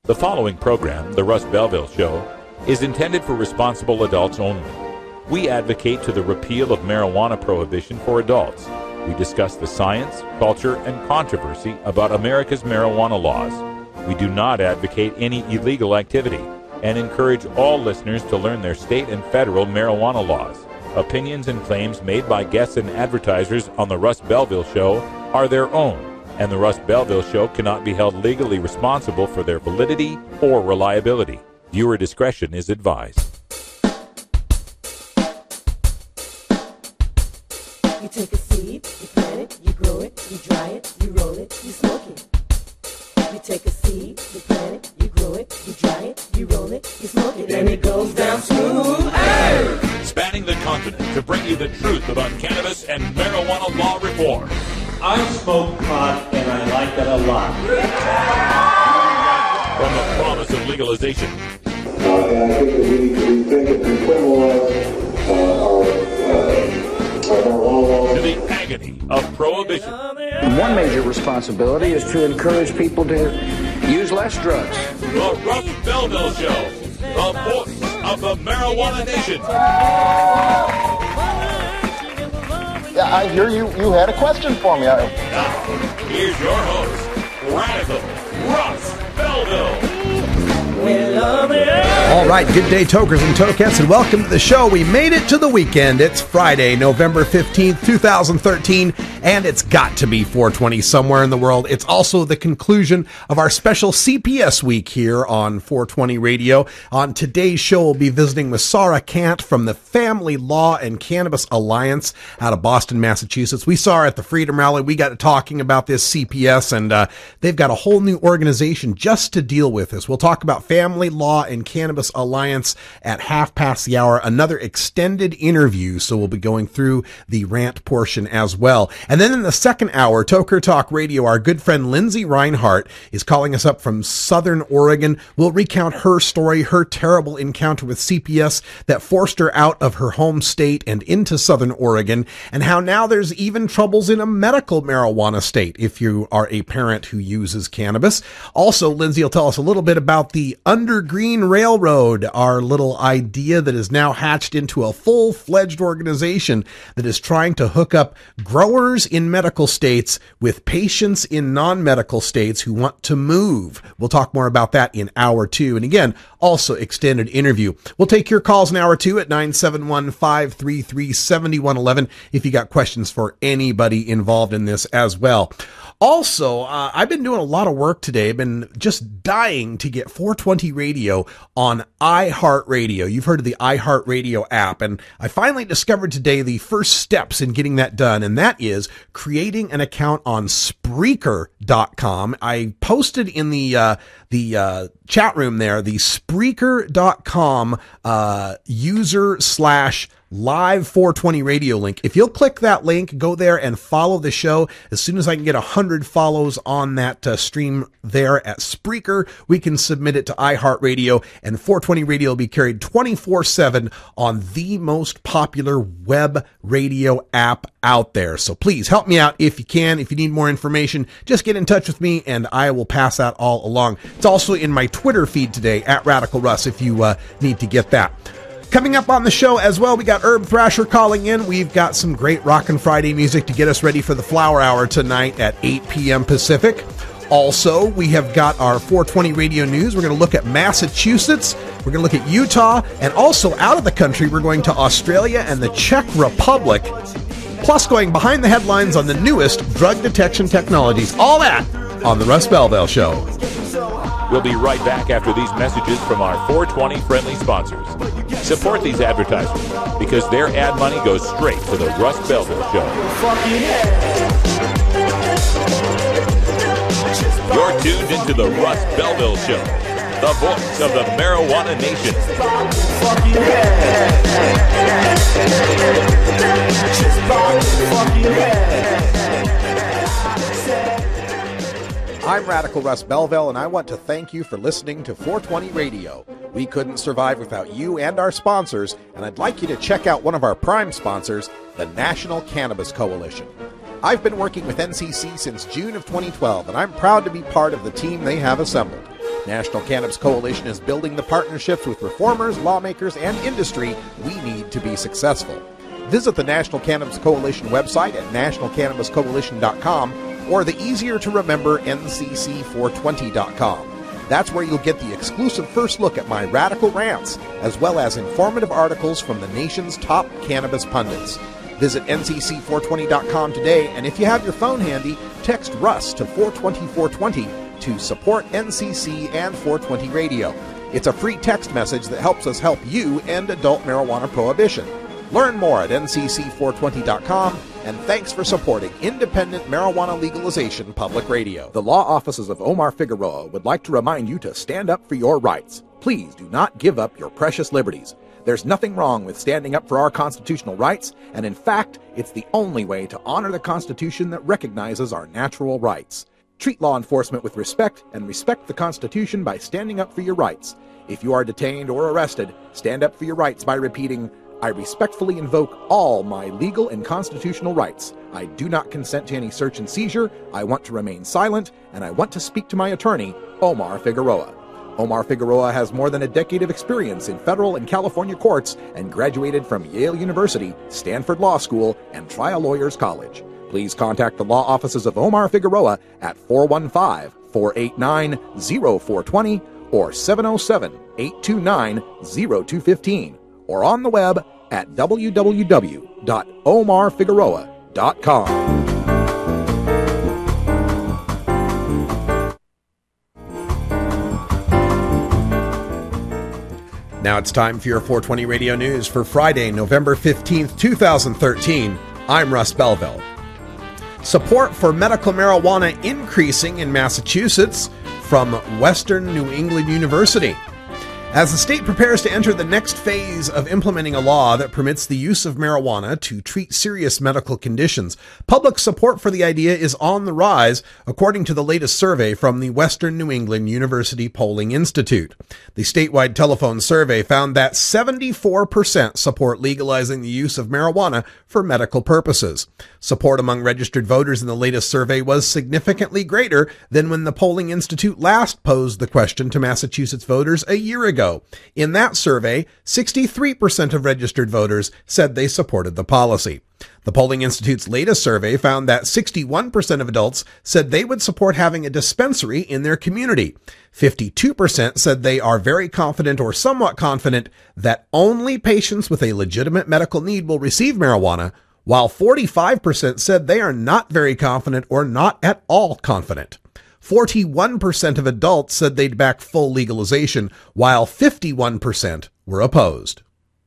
The following program, The Russ Belville Show, is intended for responsible adults only. We advocate to the repeal of marijuana prohibition for adults. We discuss the science, culture, and controversy about America's marijuana laws. We do not advocate any illegal activity and encourage all listeners to learn their state and federal marijuana laws. Opinions and claims made by guests and advertisers on The Russ Belville Show are their own, and The Russ Belville Show cannot be held legally responsible for their validity or reliability. Viewer discretion is advised. You take a seed, you plant it, you grow it, you dry it, you roll it, you smoke it. You take a seed, you plant it, you grow it, you dry it, you roll it, you smoke it, and it goes down smooth. Hey! Spanning the continent to bring you the truth about cannabis and marijuana law reform. I smoke pot and I like it a lot. From the promise of legalization. And I think that we need to rethink and decriminalize our marijuana laws. To the agony of prohibition. One major responsibility is to encourage people to use less drugs. The Russ Belville Show, the voice of the marijuana nation. Yeah, I hear you had a question for me. Now, here's your host, Radical Russ Belville. All right, good day, tokers and tokettes, and welcome to the show. We made it to the weekend. It's Friday, November 15th, 2013, and it's got to be 420 somewhere in the world. It's also the conclusion of our special CPS week here on 420 Radio. On today's show, we'll be visiting with Sarah Kant from the Family Law and Cannabis Alliance out of Boston, Massachusetts. We saw her at the Freedom Rally. We got to talking about this CPS, and they've got a whole new organization just to deal with this. We'll talk about Family Law and Cannabis Alliance at 5:30, another extended interview, so we'll be going through the rant portion as well. And then in the second hour, Toker Talk Radio, our good friend Lindsay Reinhart is calling us up from Southern Oregon. We'll recount her story, her terrible encounter with CPS that forced her out of her home state and into Southern Oregon, and how now there's even troubles in a medical marijuana state if you are a parent who uses cannabis. Also, Lindsay will tell us a little bit about the Undergreen Railroad, our little idea that is now hatched into a full-fledged organization that is trying to hook up growers in medical states with patients in non-medical states who want to move. We'll talk more about that in hour two. And again, also extended interview. We'll take your calls in hour two at 971-533-7111 if you got questions for anybody involved in this as well. Also, I've been doing a lot of work today. I've been just dying to get 420 Radio on iHeartRadio. You've heard of the iHeartRadio app, and I finally discovered today the first steps in getting that done, and that is creating an account on Spreaker.com. I posted in the chat room there, the Spreaker.com user/live 420 radio link. If you'll click that link, go there and follow the show. As soon as I can get 100 follows on that stream there at Spreaker, we can submit it to iHeartRadio, and 420 Radio will be carried 24/7 on the most popular web radio app out there. So please help me out if you can. If you need more information, just get in touch with me and I will pass that all along. It's also in my Twitter feed today at Radical Russ if you need to get that. Coming up on the show as well, we got Herb Thrasher calling in. We've got some great Rockin' Friday music to get us ready for the Flower Hour tonight at 8 p.m. Pacific. Also, we have got our 420 Radio News. We're going to look at Massachusetts. We're going to look at Utah. And also out of the country, we're going to Australia and the Czech Republic. Plus going behind the headlines on the newest drug detection technologies. All that on the Russ Belville Show. We'll be right back after these messages from our 420 friendly sponsors. Support these advertisers because their ad money goes straight to the Russ Belville Show. You're tuned into the Russ Belville Show, the voice of the marijuana nation. I'm Radical Russ Belville, and I want to thank you for listening to 420 Radio. We couldn't survive without you and our sponsors, and I'd like you to check out one of our prime sponsors, the National Cannabis Coalition. I've been working with NCC since June of 2012, and I'm proud to be part of the team they have assembled. National Cannabis Coalition is building the partnerships with reformers, lawmakers, and industry we need to be successful. Visit the National Cannabis Coalition website at nationalcannabiscoalition.com or the easier-to-remember ncc420.com. That's where you'll get the exclusive first look at my radical rants, as well as informative articles from the nation's top cannabis pundits. Visit ncc420.com today, and if you have your phone handy, text Russ to 420-420 to support NCC and 420 Radio. It's a free text message that helps us help you end adult marijuana prohibition. Learn more at ncc420.com, and thanks for supporting independent marijuana legalization public radio. The law offices of Omar Figueroa would like to remind you to stand up for your rights. Please do not give up your precious liberties. There's nothing wrong with standing up for our constitutional rights, and in fact, it's the only way to honor the Constitution that recognizes our natural rights. Treat law enforcement with respect and respect the Constitution by standing up for your rights. If you are detained or arrested, stand up for your rights by repeating, "I respectfully invoke all my legal and constitutional rights. I do not consent to any search and seizure. I want to remain silent, and I want to speak to my attorney, Omar Figueroa." Omar Figueroa has more than a decade of experience in federal and California courts and graduated from Yale University, Stanford Law School, and Trial Lawyers College. Please contact the law offices of Omar Figueroa at 415-489-0420 or 707-829-0215 or on the web at www.omarfigueroa.com. Now it's time for your 420 Radio News for Friday, November 15th, 2013. I'm Russ Belville. Support for medical marijuana increasing in Massachusetts from Western New England University. As the state prepares to enter the next phase of implementing a law that permits the use of marijuana to treat serious medical conditions, public support for the idea is on the rise, according to the latest survey from the Western New England University Polling Institute. The statewide telephone survey found that 74% support legalizing the use of marijuana for medical purposes. Support among registered voters in the latest survey was significantly greater than when the Polling Institute last posed the question to Massachusetts voters a year ago. In that survey, 63% of registered voters said they supported the policy. The Polling Institute's latest survey found that 61% of adults said they would support having a dispensary in their community. 52% said they are very confident or somewhat confident that only patients with a legitimate medical need will receive marijuana, while 45% said they are not very confident or not at all confident. 41% of adults said they'd back full legalization, while 51% were opposed.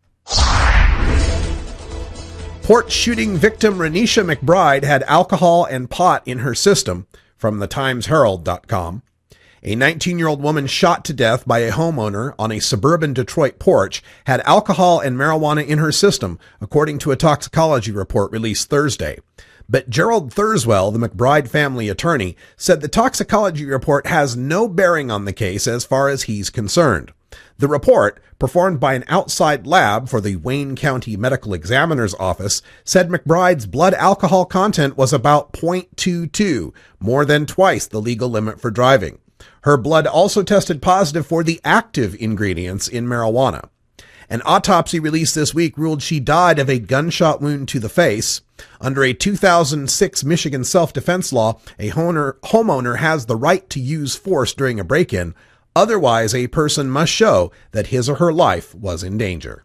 Port shooting victim Renisha McBride had alcohol and pot in her system, from the TimesHerald.com. A 19-year-old woman shot to death by a homeowner on a suburban Detroit porch had alcohol and marijuana in her system, according to a toxicology report released Thursday. But Gerald Thurswell, the McBride family attorney, said the toxicology report has no bearing on the case as far as he's concerned. The report, performed by an outside lab for the Wayne County Medical Examiner's Office, said McBride's blood alcohol content was about 0.22, more than twice the legal limit for driving. Her blood also tested positive for the active ingredients in marijuana. An autopsy released this week ruled she died of a gunshot wound to the face. Under a 2006 Michigan self-defense law, a homeowner has the right to use force during a break-in. Otherwise, a person must show that his or her life was in danger.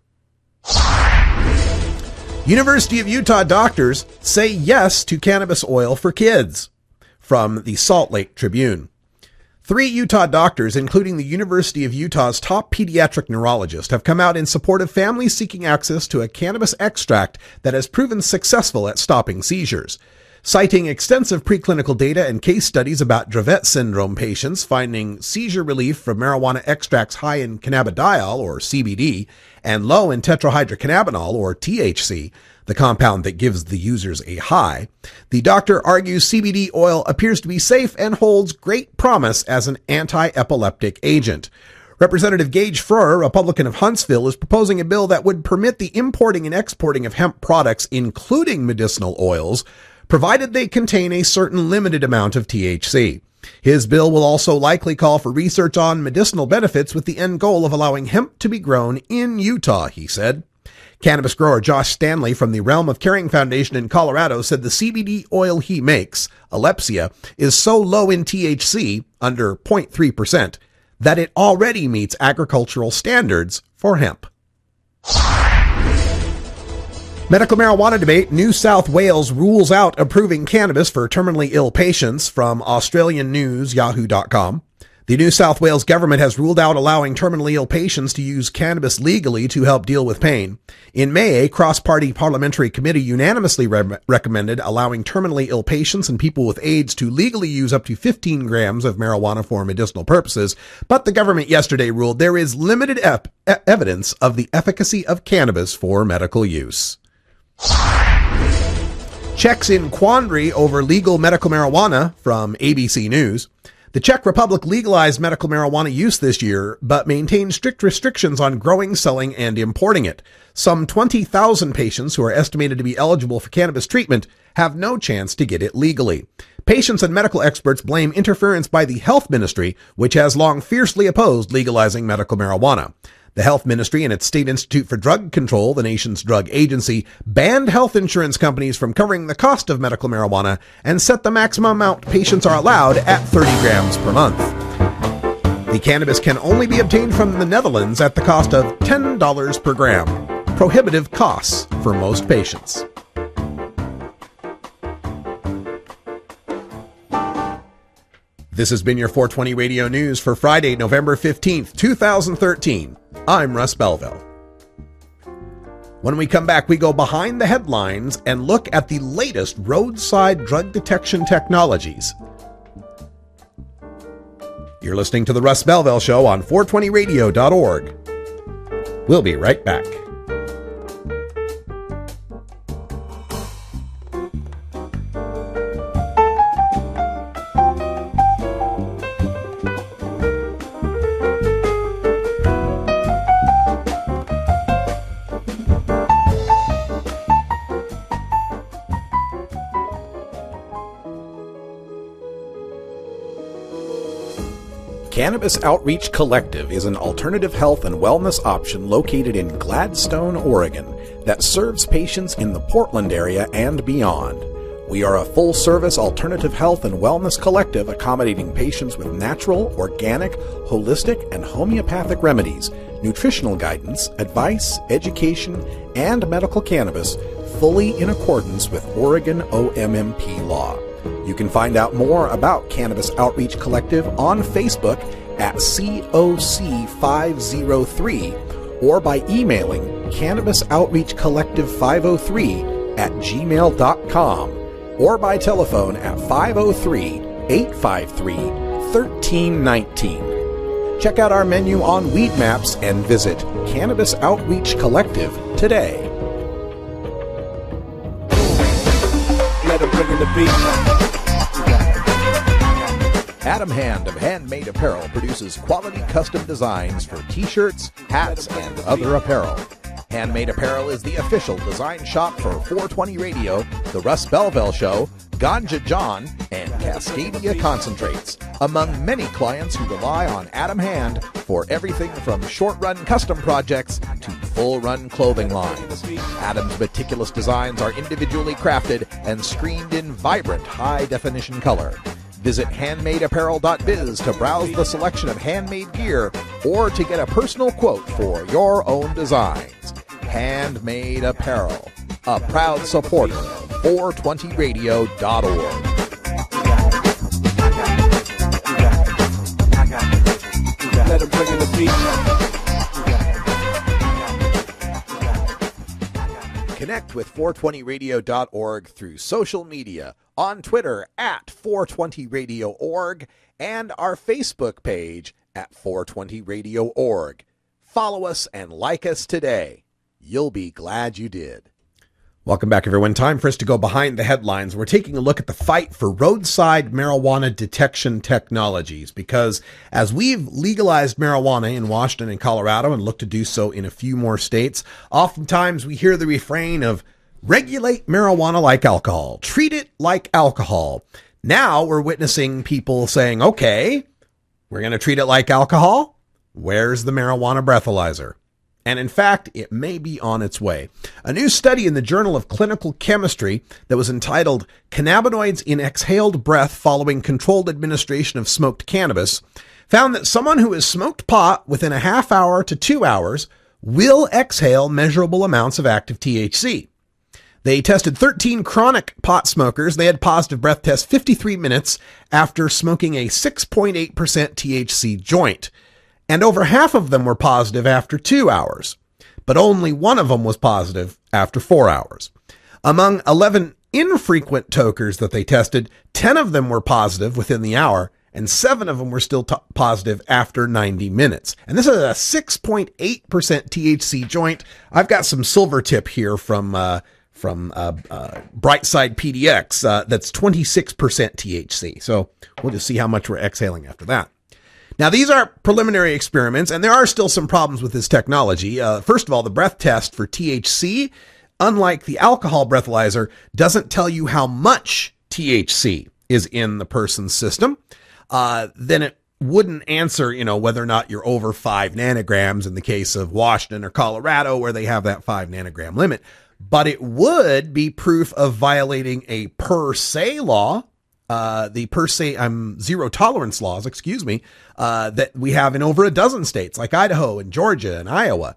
University of Utah doctors say yes to cannabis oil for kids. From the Salt Lake Tribune. 3 Utah doctors, including the University of Utah's top pediatric neurologist, have come out in support of families seeking access to a cannabis extract that has proven successful at stopping seizures. Citing extensive preclinical data and case studies about Dravet syndrome patients finding seizure relief from marijuana extracts high in cannabidiol, or CBD, and low in tetrahydrocannabinol, or THC, the compound that gives the users a high, the doctor argues CBD oil appears to be safe and holds great promise as an anti-epileptic agent. Representative Gage Freur, Republican of Huntsville, is proposing a bill that would permit the importing and exporting of hemp products, including medicinal oils, provided they contain a certain limited amount of THC. His bill will also likely call for research on medicinal benefits with the end goal of allowing hemp to be grown in Utah, he said. Cannabis grower Josh Stanley from the Realm of Caring Foundation in Colorado said the CBD oil he makes, Alepsia, is so low in THC, under 0.3%, that it already meets agricultural standards for hemp. Medical marijuana debate. New South Wales rules out approving cannabis for terminally ill patients, from Australian News, Yahoo.com. The New South Wales government has ruled out allowing terminally ill patients to use cannabis legally to help deal with pain. In May, a cross-party parliamentary committee unanimously recommended allowing terminally ill patients and people with AIDS to legally use up to 15 grams of marijuana for medicinal purposes, but the government yesterday ruled there is limited evidence of the efficacy of cannabis for medical use. Czechs in quandary over legal medical marijuana, from ABC News. The Czech Republic legalized medical marijuana use this year, but maintained strict restrictions on growing, selling, and importing it. Some 20,000 patients who are estimated to be eligible for cannabis treatment have no chance to get it legally. Patients and medical experts blame interference by the health ministry, which has long fiercely opposed legalizing medical marijuana. The Health Ministry and its State Institute for Drug Control, the nation's drug agency, banned health insurance companies from covering the cost of medical marijuana and set the maximum amount patients are allowed at 30 grams per month. The cannabis can only be obtained from the Netherlands at the cost of $10 per gram, prohibitive costs for most patients. This has been your 420 Radio News for Friday, November 15th, 2013. I'm Russ Belville. When we come back, we go behind the headlines and look at the latest roadside drug detection technologies. You're listening to The Russ Belville Show on 420radio.org. We'll be right back. Cannabis Outreach Collective is an alternative health and wellness option located in Gladstone, Oregon, that serves patients in the Portland area and beyond. We are a full-service alternative health and wellness collective accommodating patients with natural, organic, holistic, and homeopathic remedies, nutritional guidance, advice, education, and medical cannabis, fully in accordance with Oregon OMMP law. You can find out more about Cannabis Outreach Collective on Facebook at COC503 or by emailing cannabisoutreachcollective503@gmail.com or by telephone at 503-853-1319. Check out our menu on Weed Maps and visit Cannabis Outreach Collective today. Let 'em bring in the beat. Adam Hand of Handmade Apparel produces quality custom designs for t-shirts, hats, and other apparel. Handmade Apparel is the official design shop for 420 Radio, The Russ Belville Show, Ganja John, and Cascadia Concentrates, among many clients who rely on Adam Hand for everything from short-run custom projects to full-run clothing lines. Adam's meticulous designs are individually crafted and screened in vibrant, high-definition color. Visit handmadeapparel.biz to browse the selection of handmade gear or to get a personal quote for your own designs. Handmade Apparel, a proud supporter of 420radio.org. Let 'em bring in the beat. Connect with 420radio.org through social media, on Twitter at 420radio.org, and our Facebook page at 420radio.org. Follow us and like us today. You'll be glad you did. Welcome back, everyone. Time for us to go behind the headlines. We're taking a look at the fight for roadside marijuana detection technologies, because as we've legalized marijuana in Washington and Colorado and look to do so in a few more states, oftentimes we hear the refrain of regulate marijuana like alcohol, treat it like alcohol. Now we're witnessing people saying, okay, we're going to treat it like alcohol. Where's the marijuana breathalyzer? And in fact, it may be on its way. A new study in the Journal of Clinical Chemistry that was entitled Cannabinoids in Exhaled Breath Following Controlled Administration of Smoked Cannabis found that someone who has smoked pot within a half hour to 2 hours will exhale measurable amounts of active THC. They tested 13 chronic pot smokers. They had positive breath tests 53 minutes after smoking a 6.8% THC joint. And over half of them were positive after 2 hours, but only one of them was positive after 4 hours. Among 11 infrequent tokers that they tested, 10 of them were positive within the hour, and 7 of them were still positive after 90 minutes. And this is a 6.8% THC joint. I've got some silver tip here from Brightside PDX that's 26% THC. So we'll just see how much we're exhaling after that. Now, these are preliminary experiments, and there are still some problems with this technology. First of all, the breath test for THC, unlike the alcohol breathalyzer, doesn't tell you how much THC is in the person's system. Then it wouldn't answer, whether or not you're over 5 nanograms in the case of Washington or Colorado, where they have that 5 nanogram limit. But it would be proof of violating a per se law. The per se, zero tolerance laws, that we have in over a dozen states like Idaho and Georgia and Iowa.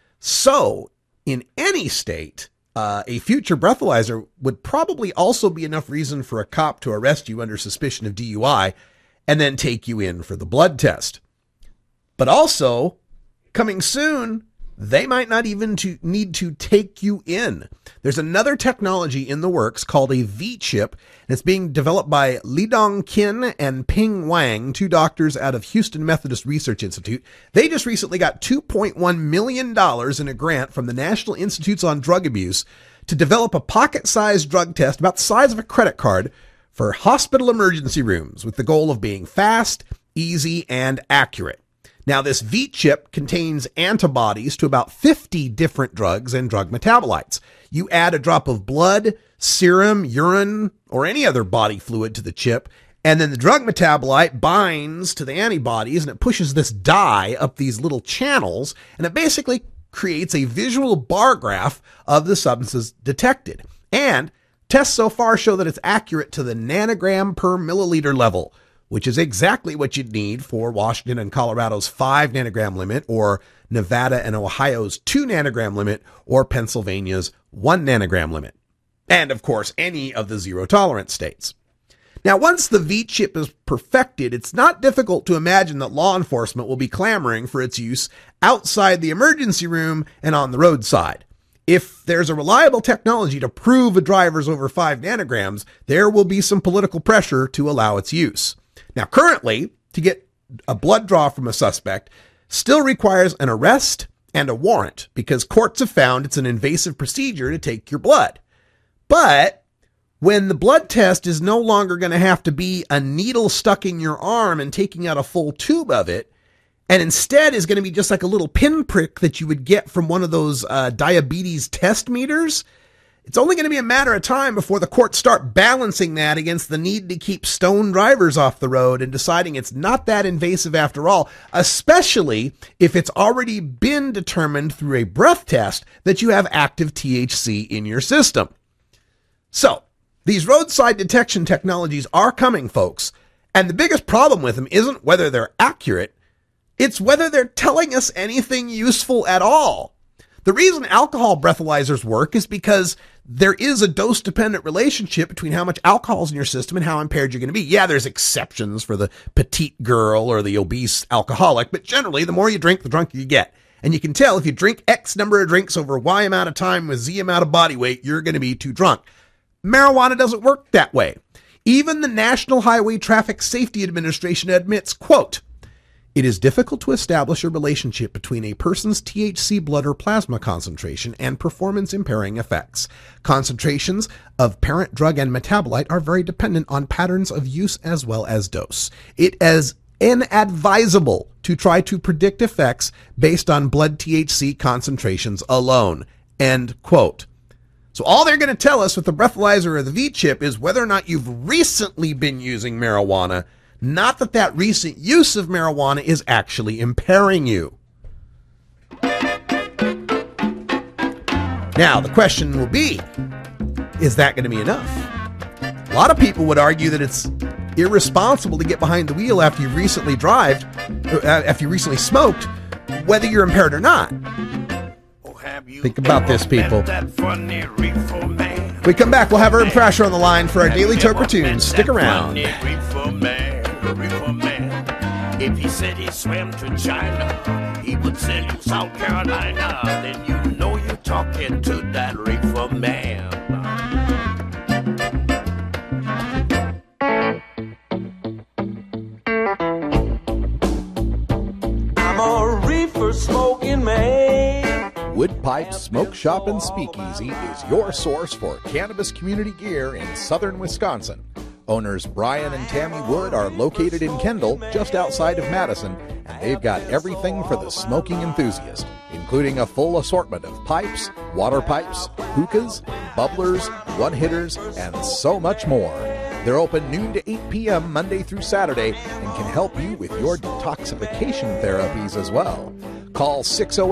So in any state, a future breathalyzer would probably also be enough reason for a cop to arrest you under suspicion of DUI and then take you in for the blood test. But also, coming soon, they might not even need to take you in. There's another technology in the works called a V-chip, and it's being developed by Lidong Qin and Ping Wang, 2 doctors out of Houston Methodist Research Institute. They just recently got $2.1 million in a grant from the National Institutes on Drug Abuse to develop a pocket-sized drug test about the size of a credit card for hospital emergency rooms, with the goal of being fast, easy, and accurate. Now, this V-chip contains antibodies to about 50 different drugs and drug metabolites. You add a drop of blood, serum, urine, or any other body fluid to the chip, and then the drug metabolite binds to the antibodies, and it pushes this dye up these little channels, and it basically creates a visual bar graph of the substances detected. And tests so far show that it's accurate to the nanogram per milliliter level, which is exactly what you'd need for Washington and Colorado's 5 nanogram limit, or Nevada and Ohio's 2 nanogram limit, or Pennsylvania's 1 nanogram limit. And, of course, any of the zero tolerance states. Now, once the V-chip is perfected, it's not difficult to imagine that law enforcement will be clamoring for its use outside the emergency room and on the roadside. If there's a reliable technology to prove a driver's over 5 nanograms, there will be some political pressure to allow its use. Now, currently, to get a blood draw from a suspect still requires an arrest and a warrant, because courts have found it's an invasive procedure to take your blood. But when the blood test is no longer going to have to be a needle stuck in your arm and taking out a full tube of it, and instead is going to be just like a little pinprick that you would get from one of those diabetes test meters, it's only going to be a matter of time before the courts start balancing that against the need to keep stoned drivers off the road and deciding it's not that invasive after all, especially if it's already been determined through a breath test that you have active THC in your system. So, these roadside detection technologies are coming, folks, and the biggest problem with them isn't whether they're accurate, it's whether they're telling us anything useful at all. The reason alcohol breathalyzers work is because there is a dose-dependent relationship between how much alcohol is in your system and how impaired you're going to be. Yeah, there's exceptions for the petite girl or the obese alcoholic, but generally, the more you drink, the drunker you get. And you can tell if you drink X number of drinks over Y amount of time with Z amount of body weight, you're going to be too drunk. Marijuana doesn't work that way. Even the National Highway Traffic Safety Administration admits, quote, "It is difficult to establish a relationship between a person's THC blood or plasma concentration and performance-impairing effects. Concentrations of parent drug and metabolite are very dependent on patterns of use as well as dose. It is inadvisable to try to predict effects based on blood THC concentrations alone." End quote. So So all they're going to tell us with the breathalyzer or the V-chip is whether or not you've recently been using marijuana, not that that recent use of marijuana is actually impairing you. Now, the question will be, is that going to be enough? A lot of people would argue that it's irresponsible to get behind the wheel after you've recently smoked, whether you're impaired or not. Think about this, people. When we come back, we'll have Herb Thrasher on the line for our Daily Toker Tunes. Stick around. If he said he swam to China, he would sell you South Carolina. Then you know you're talking to that reefer man. I'm a reefer smoking man. Wood Pipe Smoke Shop and Speakeasy is your source for cannabis community gear in southern Wisconsin. Owners Brian and Tammy Wood are located in Kendall, just outside of Madison, and they've got everything for the smoking enthusiast, including a full assortment of pipes, water pipes, hookahs, bubblers, one-hitters, and so much more. They're open noon to 8 p.m. Monday through Saturday and can help you with your detoxification therapies as well. Call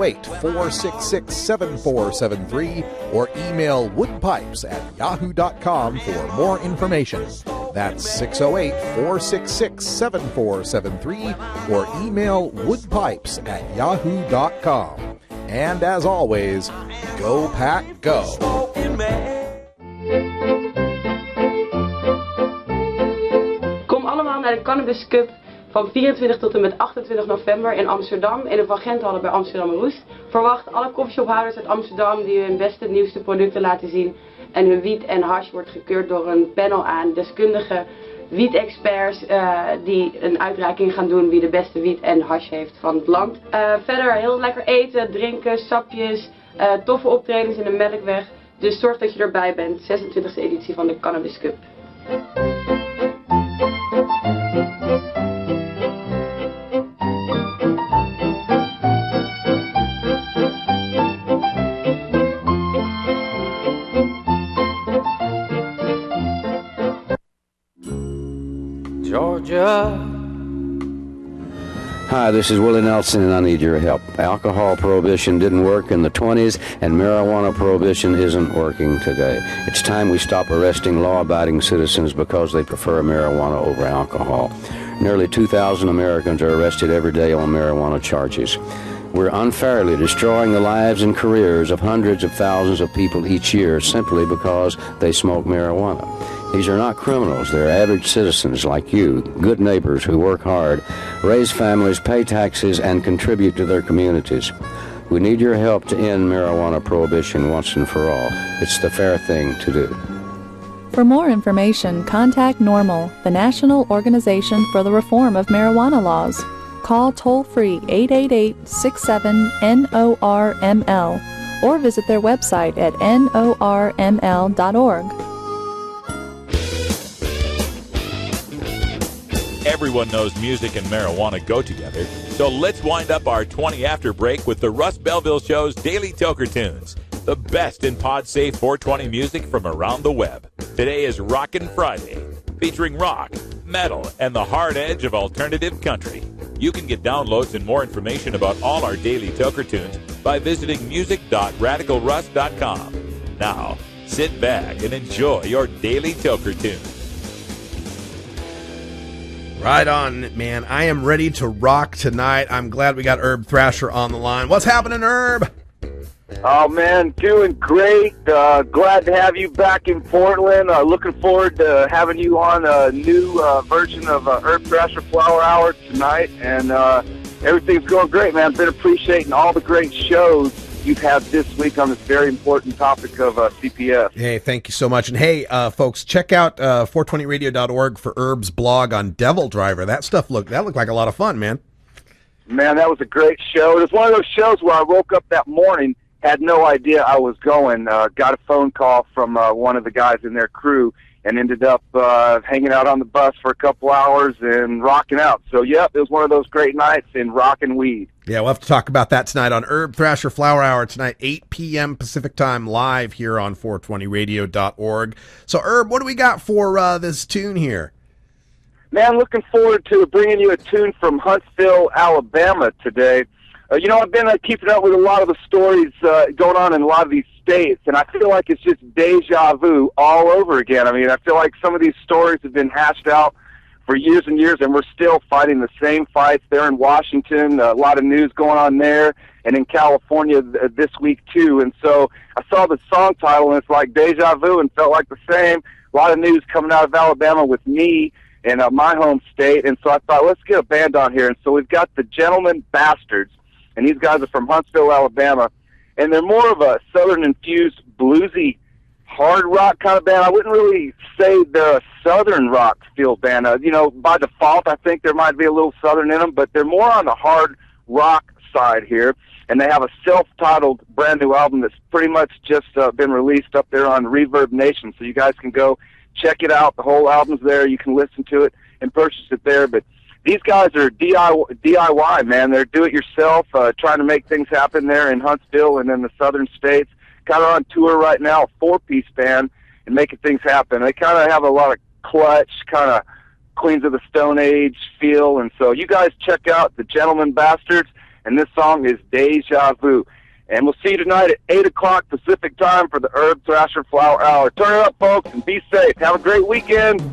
608-466-7473 or email woodpipes@yahoo.com for more information. That's 608-466-7473 or email woodpipes@yahoo.com. And as always, go pack, go. Kom allemaal naar de Cannabis Cup van 24 tot en met 28 november in Amsterdam in de Van Genthallen bij Amsterdam Roest. Verwacht alle coffeeshophouders uit Amsterdam die hun beste en nieuwste producten laten zien. En hun wiet en hash wordt gekeurd door een panel aan deskundige wiet-experts die een uitreiking gaan doen wie de beste wiet en hash heeft van het land. Verder heel lekker eten, drinken, sapjes, toffe optredens in de Melkweg. Dus zorg dat je erbij bent, 26e editie van de Cannabis Cup. Georgia. Hi, this is Willie Nelson, and I need your help. Alcohol prohibition didn't work in the 20s, and marijuana prohibition isn't working today. It's time we stop arresting law-abiding citizens because they prefer marijuana over alcohol. Nearly 2,000 Americans are arrested every day on marijuana charges. We're unfairly destroying the lives and careers of hundreds of thousands of people each year simply because they smoke marijuana. These are not criminals. They're average citizens like you, good neighbors who work hard, raise families, pay taxes, and contribute to their communities. We need your help to end marijuana prohibition once and for all. It's the fair thing to do. For more information, contact NORML, the National Organization for the Reform of Marijuana Laws. Call toll-free 888-67-NORML or visit their website at norml.org. Everyone knows music and marijuana go together, so let's wind up our 20 after break with the Russ Belville Show's Daily Toker Tunes, the best in pod-safe 420 music from around the web. Today is Rockin' Friday, featuring rock, metal, and the hard edge of alternative country. You can get downloads and more information about all our Daily Toker Tunes by visiting music.radicalruss.com. Now, sit back and enjoy your Daily Toker Tunes. Right on, man. I am ready to rock tonight. I'm glad we got Herb Thrasher on the line. What's happening, Herb? Oh, man, doing great. Glad to have you back in Portland. Looking forward to having you on a new version of Herb Thrasher Flower Hour tonight. And everything's going great, man. Been appreciating all the great shows you've had this week on this very important topic of CPS. Hey, thank you so much. And hey, folks, check out 420radio.org for Herb's blog on Devil Driver. That looked like a lot of fun, man. Man, that was a great show. It was one of those shows where I woke up that morning, had no idea I was going, got a phone call from one of the guys in their crew. and ended up hanging out on the bus for a couple hours and rocking out. So, yep, it was one of those great nights in rockin' weed. Yeah, we'll have to talk about that tonight on Herb Thrasher Flower Hour tonight, 8 p.m. Pacific Time, live here on 420radio.org. So, Herb, what do we got for this tune here? Man, looking forward to bringing you a tune from Huntsville, Alabama today. I've been keeping up with a lot of the stories going on in a lot of these states, and I feel like it's just deja vu all over again. I mean, I feel like some of these stories have been hashed out for years and years, and we're still fighting the same fights there in Washington. A lot of news going on there, and in California this week too. And so I saw the song title, and it's like deja vu, and felt like the same. A lot of news coming out of Alabama with me and my home state, and so I thought, let's get a band on here. And so we've got the Gentlemen Bastards, and these guys are from Huntsville, Alabama, and they're more of a southern-infused, bluesy, hard rock kind of band. I wouldn't really say they're a southern rock feel band. By default, I think there might be a little southern in them, but they're more on the hard rock side here, and they have a self-titled brand-new album that's pretty much just been released up there on Reverb Nation, so you guys can go check it out. The whole album's there. You can listen to it and purchase it there, but these guys are DIY, man. They're do-it-yourself, trying to make things happen there in Huntsville and in the southern states. Kind of on tour right now, a four-piece band, and making things happen. They kind of have a lot of clutch, kind of Queens of the Stone Age feel, and so you guys check out the Gentlemen Bastards, and this song is Deja Vu. And we'll see you tonight at 8 o'clock Pacific Time for the Herb Thrasher Flower Hour. Turn it up, folks, and be safe. Have a great weekend.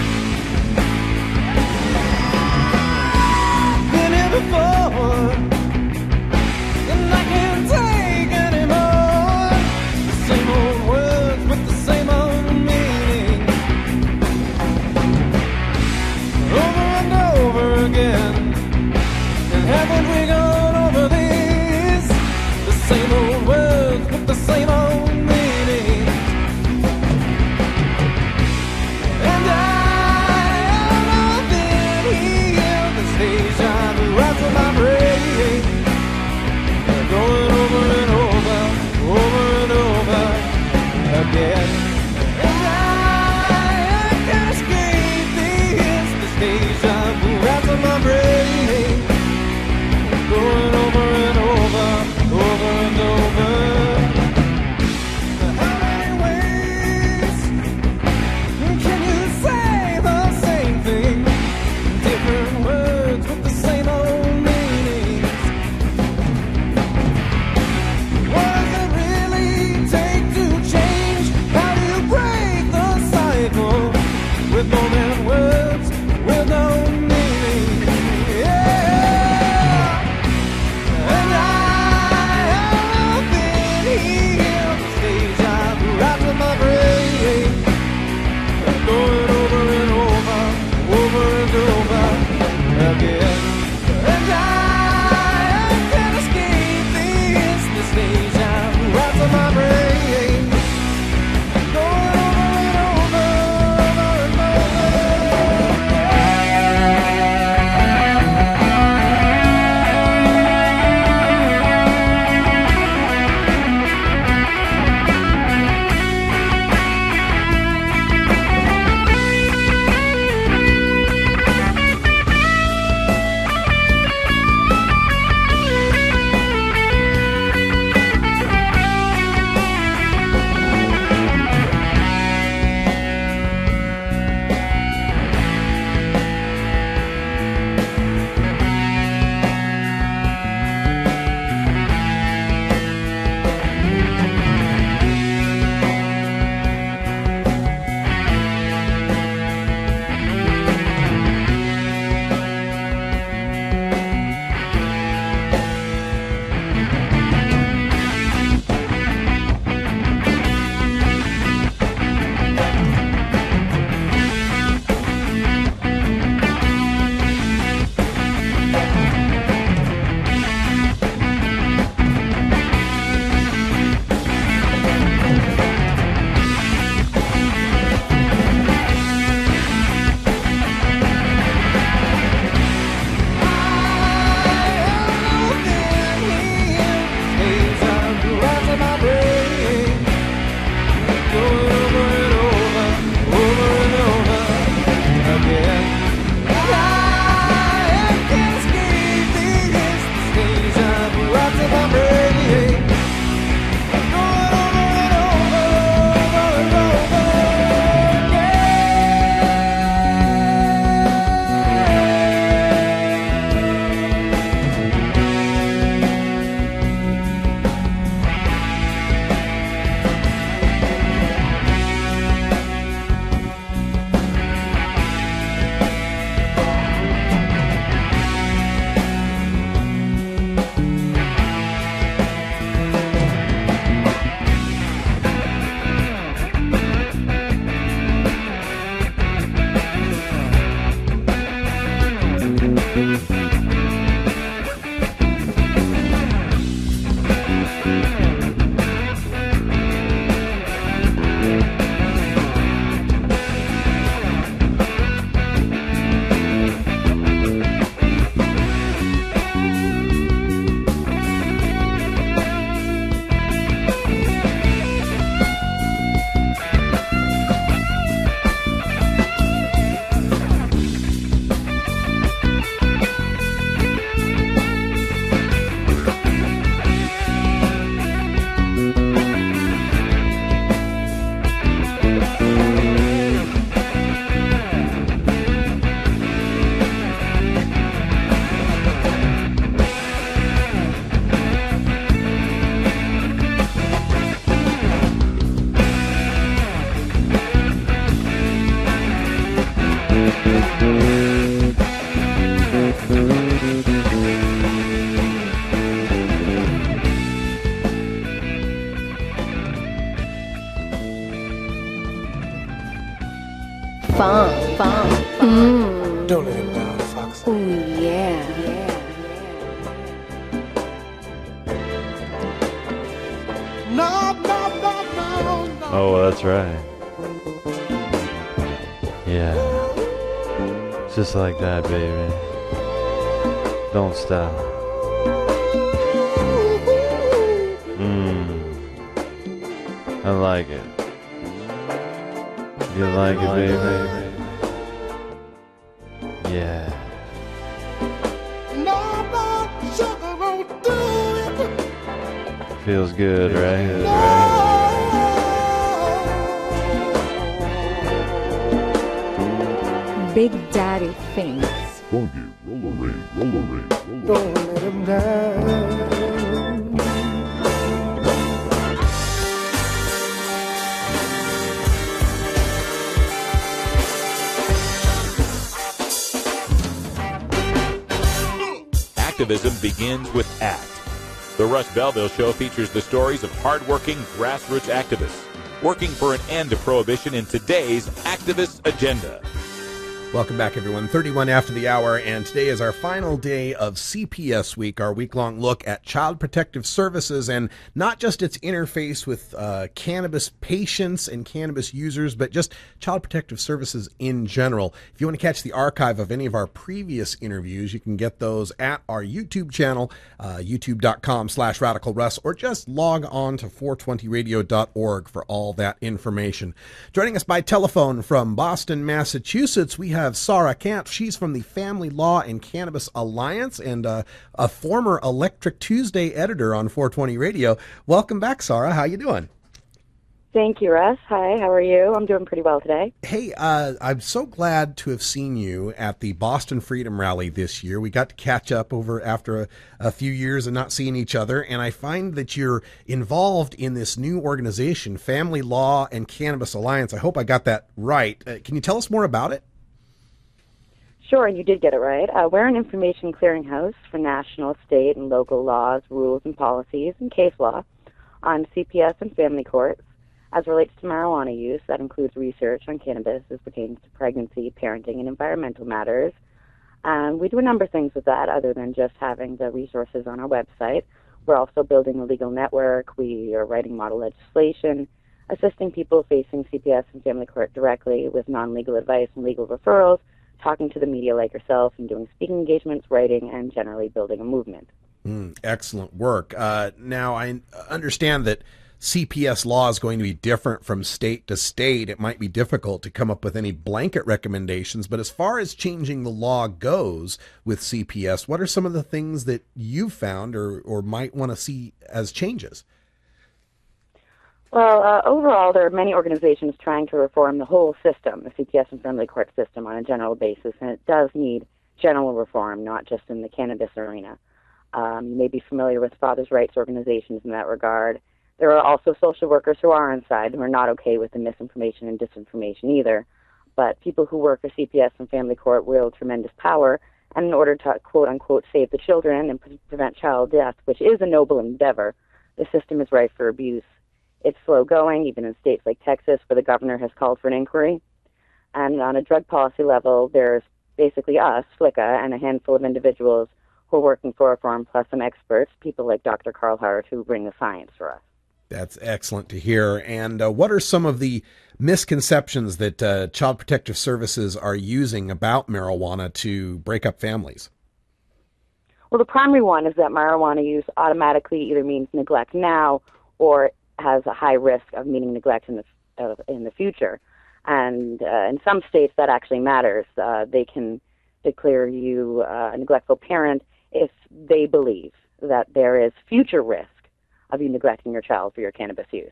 Before Fun. Don't let him down, Fox. Ooh, yeah. No. Oh, that's right. Yeah. Just like that, baby. Don't stop. I like it. You like it, baby? Yeah. Feels good, right? Big Daddy thinks. Funky, roll a ring. Don't let him down. Activism begins with ACT. The Russ Belville Show features the stories of hardworking grassroots activists working for an end to prohibition in today's activist agenda. Welcome back, everyone. 31 after the hour, and today is our final day of CPS Week, our week-long look at Child Protective Services, and not just its interface with cannabis patients and cannabis users, but just Child Protective Services in general. If you want to catch the archive of any of our previous interviews, you can get those at our YouTube channel, youtube.com/RadicalRuss, or just log on to 420radio.org for all that information. Joining us by telephone from Boston, Massachusetts, we have Sarah Camp. She's from the Family Law and Cannabis Alliance and a former Electric Tuesday editor on 420 Radio. Welcome back, Sarah. How you doing? Thank you, Russ. Hi, how are you? I'm doing pretty well today. Hey, I'm so glad to have seen you at the Boston Freedom Rally this year. We got to catch up after a few years of not seeing each other, and I find that you're involved in this new organization, Family Law and Cannabis Alliance. I hope I got that right. Can you tell us more about it? Sure, and you did get it right. We're an information clearinghouse for national, state, and local laws, rules, and policies, and case law on CPS and family courts as relates to marijuana use. That includes research on cannabis as pertains to pregnancy, parenting, and environmental matters. And we do a number of things with that other than just having the resources on our website. We're also building a legal network. We are writing model legislation, assisting people facing CPS and family court directly with non-legal advice and legal referrals, talking to the media like yourself, and doing speaking engagements, writing, and generally building a movement. Excellent work. Now, I understand that CPS law is going to be different from state to state. It might be difficult to come up with any blanket recommendations, but as far as changing the law goes with CPS, what are some of the things that you've found or might want to see as changes? Well, overall, there are many organizations trying to reform the whole system, the CPS and family court system, on a general basis, and it does need general reform, not just in the cannabis arena. You may be familiar with fathers' rights organizations in that regard. There are also social workers who are inside who are not okay with the misinformation and disinformation either, but people who work for CPS and family court wield tremendous power, and in order to, quote-unquote, save the children and prevent child death, which is a noble endeavor, the system is rife for abuse. It's slow going, even in states like Texas, where the governor has called for an inquiry. And on a drug policy level, there's basically us, FLCA, and a handful of individuals who are working for reform, plus some experts, people like Dr. Carl Hart, who bring the science for us. That's excellent to hear. And what are some of the misconceptions that Child Protective Services are using about marijuana to break up families? Well, the primary one is that marijuana use automatically either means neglect now or has a high risk of meaning neglect in the future. And in some states, that actually matters. They can declare you a neglectful parent if they believe that there is future risk of you neglecting your child for your cannabis use.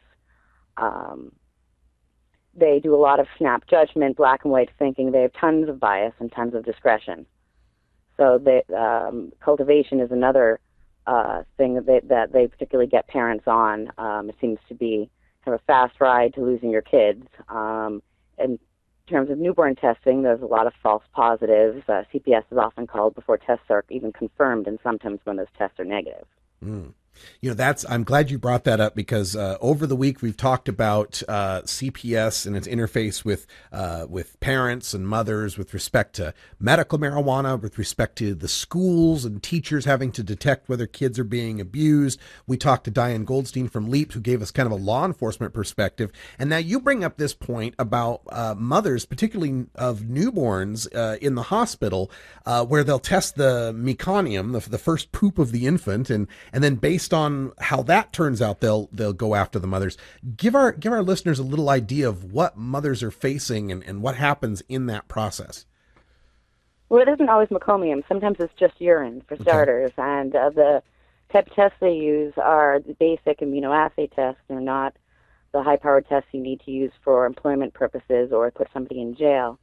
They do a lot of snap judgment, black and white thinking. They have tons of bias and tons of discretion. So cultivation is another thing that they particularly get parents on. It seems to be kind of a fast ride to losing your kids. In terms of newborn testing, there's a lot of false positives. CPS is often called before tests are even confirmed, and sometimes when those tests are negative. I'm glad you brought that up because over the week we've talked about CPS and its interface with parents and mothers with respect to medical marijuana, with respect to the schools and teachers having to detect whether kids are being abused. We talked to Diane Goldstein from LEAP, who gave us kind of a law enforcement perspective. And now you bring up this point about mothers, particularly of newborns in the hospital, where they'll test the meconium, the first poop of the infant, and then based on how that turns out, they'll go after the mothers. Give our listeners a little idea of what mothers are facing and what happens in that process. Well, it isn't always meconium. Sometimes it's just urine, for starters. And the type of tests they use are the basic immunoassay tests. They're not the high-powered tests you need to use for employment purposes or put somebody in jail.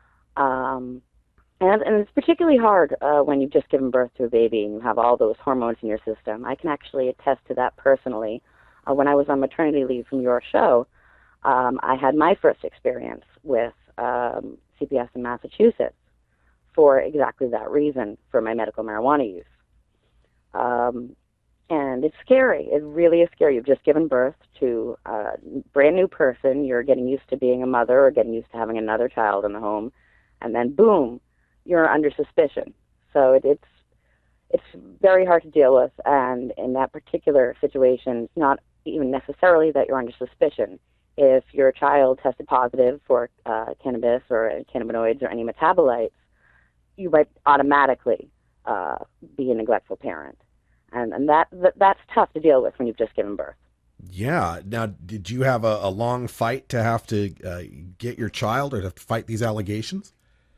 And it's particularly hard when you've just given birth to a baby and you have all those hormones in your system. I can actually attest to that personally. When I was on maternity leave from your show, I had my first experience with CPS in Massachusetts for exactly that reason, for my medical marijuana use. And it's scary. It really is scary. You've just given birth to a brand new person. You're getting used to being a mother or getting used to having another child in the home. And then, boom, you're under suspicion. So it's very hard to deal with, and in that particular situation, it's not even necessarily that you're under suspicion. If your child tested positive for cannabis or cannabinoids or any metabolites, you might automatically be a neglectful parent, and that's tough to deal with when you've just given birth. Yeah. Now, did you have a long fight to have to get your child or to fight these allegations?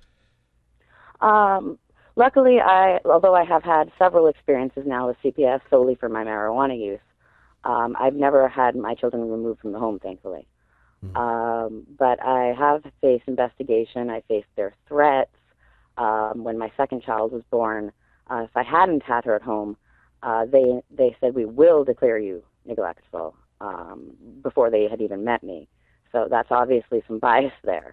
Luckily, although I have had several experiences now with CPS solely for my marijuana use, I've never had my children removed from the home, thankfully. But I have faced investigation. I faced their threats. When my second child was born, if I hadn't had her at home, they said, "We will declare you neglectful," before they had even met me. So that's obviously some bias there.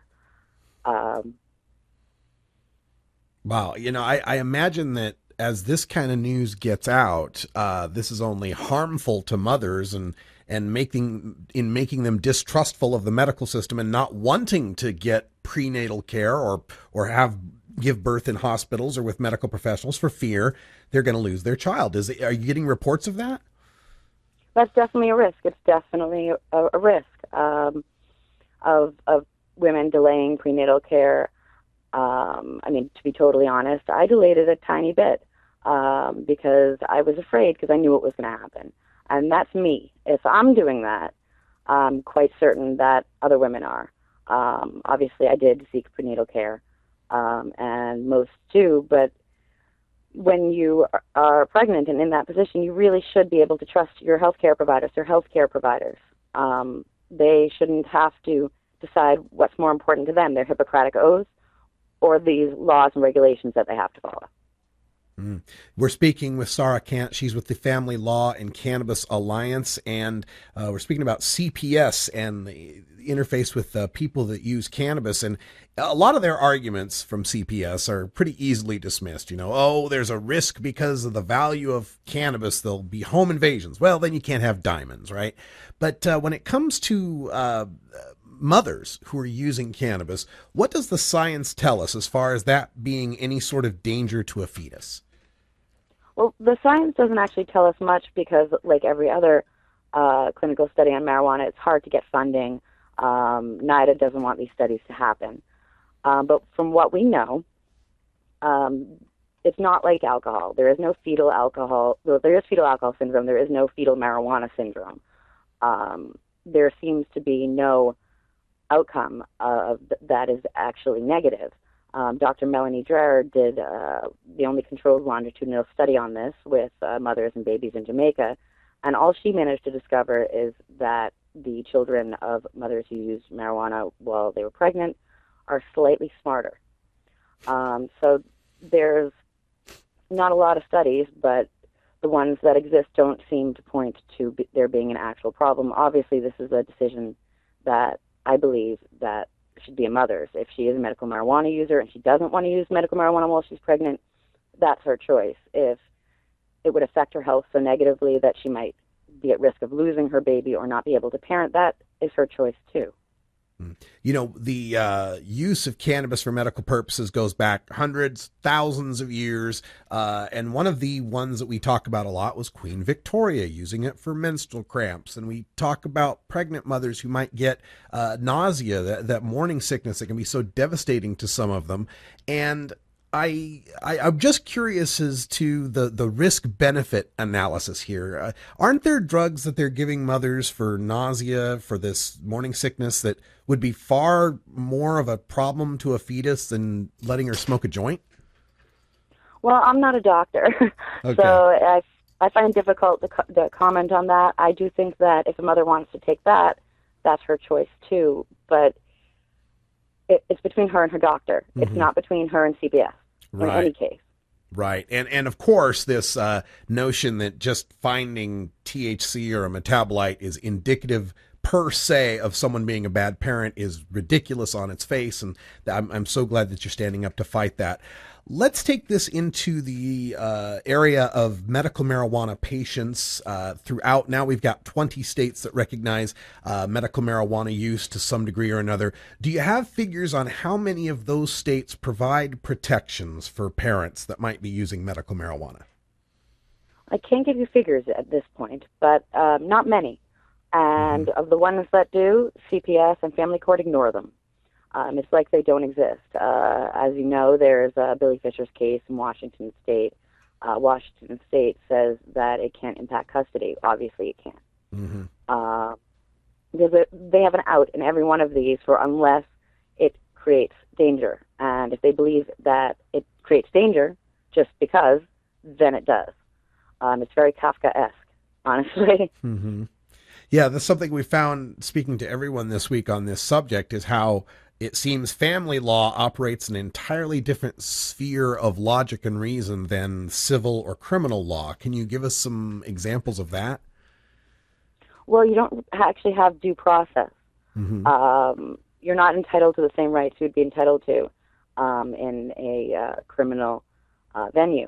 Wow. I imagine that as this kind of news gets out, this is only harmful to mothers and making them distrustful of the medical system and not wanting to get prenatal care or give birth in hospitals or with medical professionals for fear they're going to lose their child. Are you getting reports of that? That's definitely a risk. It's definitely a risk of women delaying prenatal care. To be totally honest, I delayed it a tiny bit because I was afraid because I knew what was going to happen. And that's me. If I'm doing that, I'm quite certain that other women are. Obviously, I did seek prenatal care, and most do, but when you are pregnant and in that position, you really should be able to trust your healthcare providers. They're healthcare providers. They shouldn't have to decide what's more important to them, their Hippocratic oaths or these laws and regulations that they have to follow. We're speaking with Sarah Kant. She's with the Family Law and Cannabis Alliance, and we're speaking about CPS and the interface with people that use cannabis. And a lot of their arguments from CPS are pretty easily dismissed. There's a risk because of the value of cannabis. There'll be home invasions. Well, then you can't have diamonds, right? But when it comes to mothers who are using cannabis, what does the science tell us as far as that being any sort of danger to a fetus? Well, the science doesn't actually tell us much because, like every other clinical study on marijuana, it's hard to get funding. NIDA doesn't want these studies to happen. But from what we know, it's not like alcohol. There is no fetal alcohol. Well, there is fetal alcohol syndrome. There is no fetal marijuana syndrome. There seems to be no outcome that is actually negative. Dr. Melanie Dreher did the only controlled longitudinal study on this with mothers and babies in Jamaica, and all she managed to discover is that the children of mothers who used marijuana while they were pregnant are slightly smarter. So there's not a lot of studies, but the ones that exist don't seem to point to there being an actual problem. Obviously, this is a decision that I believe that should be a mother's. If she is a medical marijuana user and she doesn't want to use medical marijuana while she's pregnant, that's her choice. If it would affect her health so negatively that she might be at risk of losing her baby or not be able to parent, that is her choice too. You know, the use of cannabis for medical purposes goes back hundreds, thousands of years. And one of the ones that we talk about a lot was Queen Victoria using it for menstrual cramps. And we talk about pregnant mothers who might get nausea, that morning sickness that can be so devastating to some of them. And I'm just curious as to the risk-benefit analysis here. Aren't there drugs that they're giving mothers for nausea, for this morning sickness, that would be far more of a problem to a fetus than letting her smoke a joint? Well, I'm not a doctor, Okay. so I find it difficult to comment on that. I do think that if a mother wants to take that, that's her choice too. But it's between her and her doctor. It's not between her and CPS. In any case. Right. And of course, this notion that just finding THC or a metabolite is indicative per se of someone being a bad parent is ridiculous on its face. And I'm so glad that you're standing up to fight that. Let's take this into the area of medical marijuana patients throughout. Now we've got 20 states that recognize medical marijuana use to some degree or another. Do you have figures on how many of those states provide protections for parents that might be using medical marijuana? I can't give you figures at this point, but not many. And of the ones that do, CPS and family court ignore them. It's like they don't exist. As you know, there's Billy Fisher's case in Washington State. Washington State says that it can't impact custody. Obviously, it can. They have an out in every one of these for unless it creates danger. And if they believe that it creates danger just because, then it does. It's very Kafkaesque, honestly. Yeah, that's something we found speaking to everyone this week on this subject, is how it seems family law operates an entirely different sphere of logic and reason than civil or criminal law. Can you give us some examples of that? Well, you don't actually have due process. You're not entitled to the same rights you'd be entitled to in a criminal venue.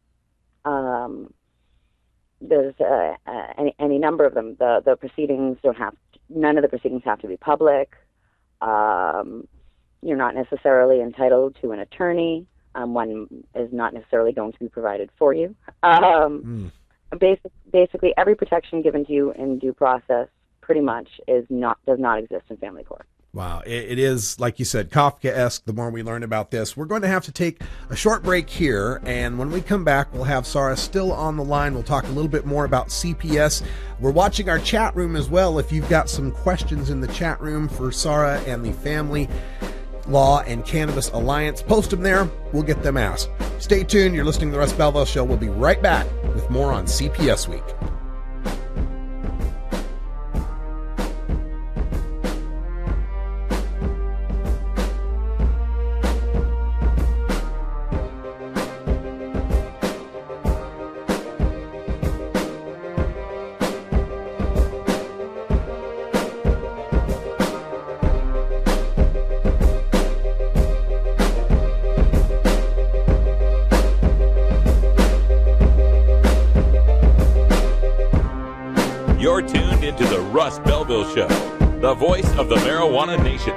There's any number of them. The proceedings none of the proceedings have to be public. You're not necessarily entitled to an attorney. One is not necessarily going to be provided for you. Basically, every protection given to you in due process pretty much does not exist in family court. Wow. It is, like you said, Kafkaesque the more we learn about this. We're going to have to take a short break here, and when we come back, we'll have Sarah still on the line. We'll talk a little bit more about CPS. We're watching our chat room as well. If you've got some questions in the chat room for Sarah and the Family Law and Cannabis Alliance, post them there. We'll get them asked. Stay tuned. You're listening to the Russ Belville Show. We'll be right back with more on CPS Week. You're tuned into the Russ Belville Show, the voice of the marijuana nation.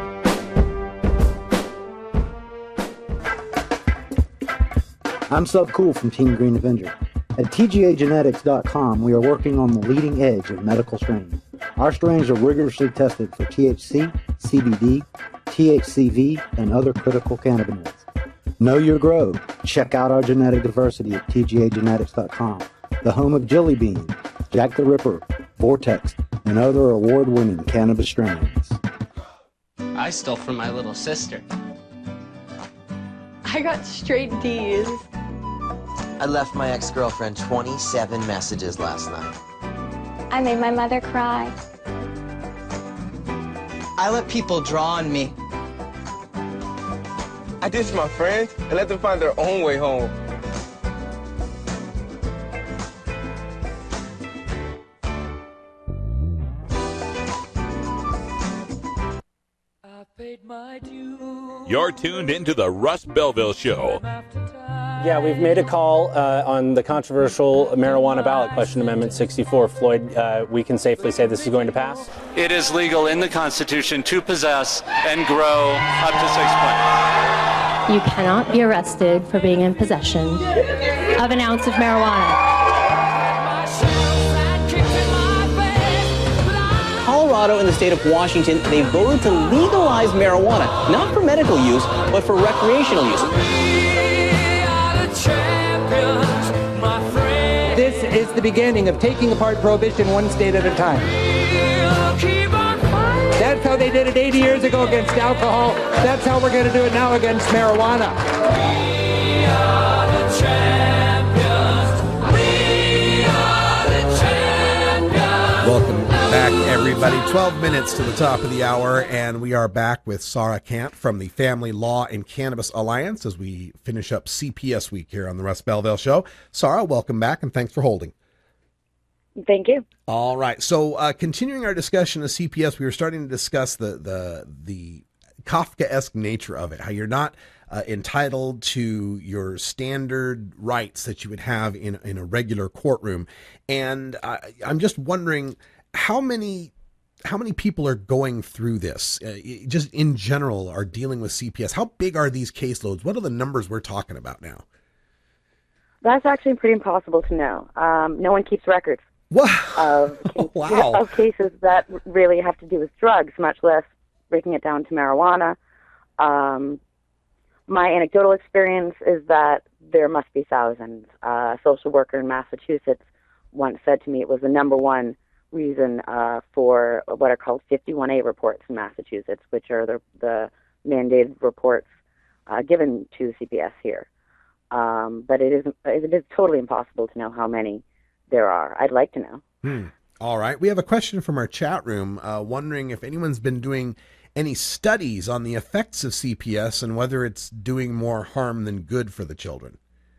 I'm Sub Cool from Team Green Avenger. At TGAgenetics.com, we are working on the leading edge of medical strains. Our strains are rigorously tested for THC, CBD, THCV, and other critical cannabinoids. Know your grow. Check out our genetic diversity at TGAgenetics.com, the home of Jelly Bean, Jack the Ripper, Vortex, and other award-winning cannabis strains. I stole from my little sister. I got straight D's. I left my ex-girlfriend 27 messages last night. I made my mother cry. I let people draw on me. I ditched my friends and let them find their own way home. You're tuned into the Russ Belville Show, Yeah, we've made a call on the controversial marijuana ballot question, Amendment 64. Floyd, we can safely say this is going to pass? It is legal in the Constitution to possess and grow up to 6 plants. You cannot be arrested for being in possession of an ounce of marijuana. Colorado and the state of Washington, they voted to legalize marijuana, not for medical use, but for recreational use. This is the beginning of taking apart prohibition one state at a time. That's how they did it 80 years ago against alcohol. That's how we're going to do it now against marijuana. Welcome back, everybody. 12 minutes to the top of the hour, and we are back with Sarah Kant from the Family Law and Cannabis Alliance as we finish up CPS week here on the Russ Belville Show. Sarah, welcome back, and thanks for holding. Thank you. All right. So continuing our discussion of CPS, we were starting to discuss the Kafkaesque nature of it, how you're not entitled to your standard rights that you would have in a regular courtroom. And I'm just wondering how many people are going through this, just in general, are dealing with CPS. How big are these caseloads? What are the numbers we're talking about now? That's actually pretty impossible to know. No one keeps records of cases that really have to do with drugs, much less breaking it down to marijuana. My anecdotal experience is that there must be thousands. A social worker in Massachusetts once said to me it was the number one reason for what are called 51A reports in Massachusetts, which are the mandated reports given to CPS here. But it is totally impossible to know how many there are. I'd like to know. All right. We have a question from our chat room wondering if anyone's been doing any studies on the effects of CPS and whether it's doing more harm than good for the children.